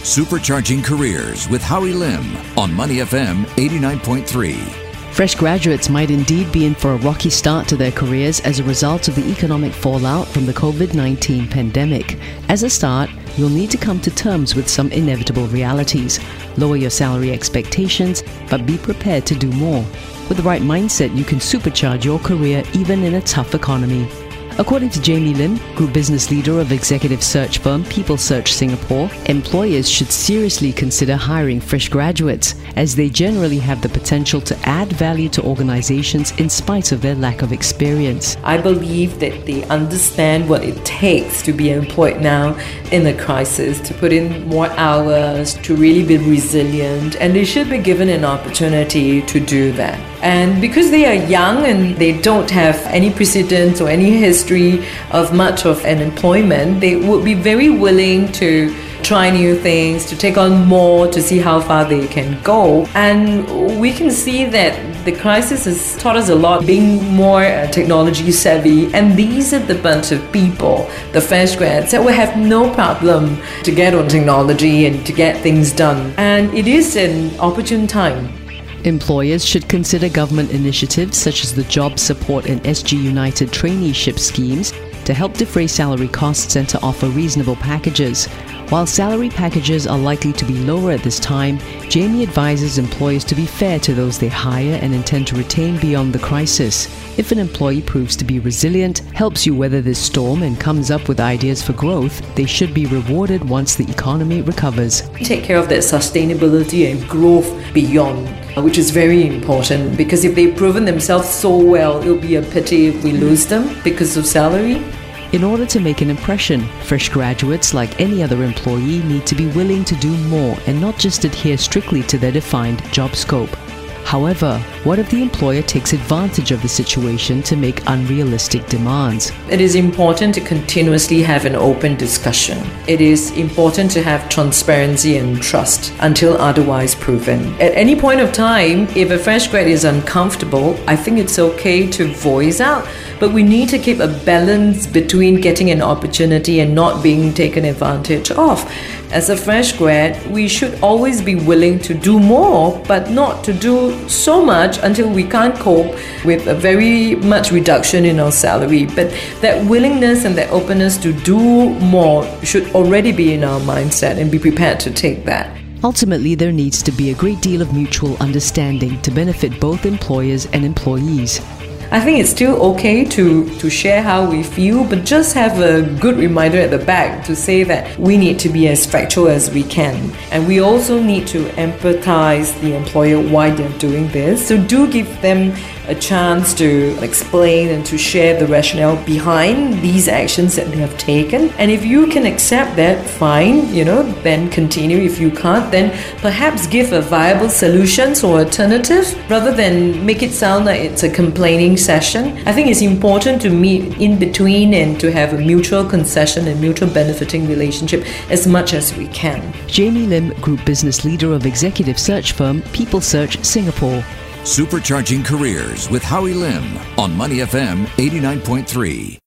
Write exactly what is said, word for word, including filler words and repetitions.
Supercharging Careers with Howie Lim on Money F M eighty-nine point three. Fresh graduates might indeed be in for a rocky start to their careers as a result of the economic fallout from the covid nineteen pandemic. As a start, you'll need to come to terms with some inevitable realities. Lower your salary expectations, but be prepared to do more. With the right mindset, you can supercharge your career even in a tough economy. According to Jamie Lim, Group Business Leader of executive search firm People Search Singapore, employers should seriously consider hiring fresh graduates, as they generally have the potential to add value to organizations in spite of their lack of experience. I believe that they understand what it takes to be employed now in a crisis, to put in more hours, to really be resilient, and they should be given an opportunity to do that. And because they are young and they don't have any precedent or any history of much of an employment, they would be very willing to try new things, to take on more, to see how far they can go. And we can see that the crisis has taught us a lot, being more uh, technology savvy. And these are the bunch of people, the fresh grads, that will have no problem to get on technology and to get things done. And it is an opportune time. Employers should consider government initiatives such as the Job Support and S G United traineeship schemes to help defray salary costs and to offer reasonable packages. While salary packages are likely to be lower at this time, Jamie advises employers to be fair to those they hire and intend to retain beyond the crisis. If an employee proves to be resilient, helps you weather this storm and comes up with ideas for growth, they should be rewarded once the economy recovers. Take care of that sustainability and growth beyond, which is very important, because if they've proven themselves so well, it'll be a pity if we lose them because of salary. In order to make an impression, fresh graduates, like any other employee, need to be willing to do more and not just adhere strictly to their defined job scope. However, what if the employer takes advantage of the situation to make unrealistic demands? It is important to continuously have an open discussion. It is important to have transparency and trust until otherwise proven. At any point of time, if a fresh grad is uncomfortable, I think it's okay to voice out, but we need to keep a balance between getting an opportunity and not being taken advantage of. As a fresh grad, we should always be willing to do more, but not to do so much until we can't cope with a very much reduction in our salary. But that willingness and that openness to do more should already be in our mindset and be prepared to take that. Ultimately, there needs to be a great deal of mutual understanding to benefit both employers and employees. I think it's still okay to, to share how we feel, but just have a good reminder at the back to say that we need to be as factual as we can. And we also need to empathize the employer why they're doing this. So do give them a chance to explain and to share the rationale behind these actions that they have taken. And if you can accept that, fine, you know, then continue. If you can't, then perhaps give a viable solutions or alternative rather than make it sound like it's a complaining session. I think it's important to meet in between and to have a mutual concession and mutual benefiting relationship as much as we can. Jamie Lim, Group Business Leader of executive search firm People Search Singapore. Supercharging Careers with Howie Lim on Money F M eighty-nine point three.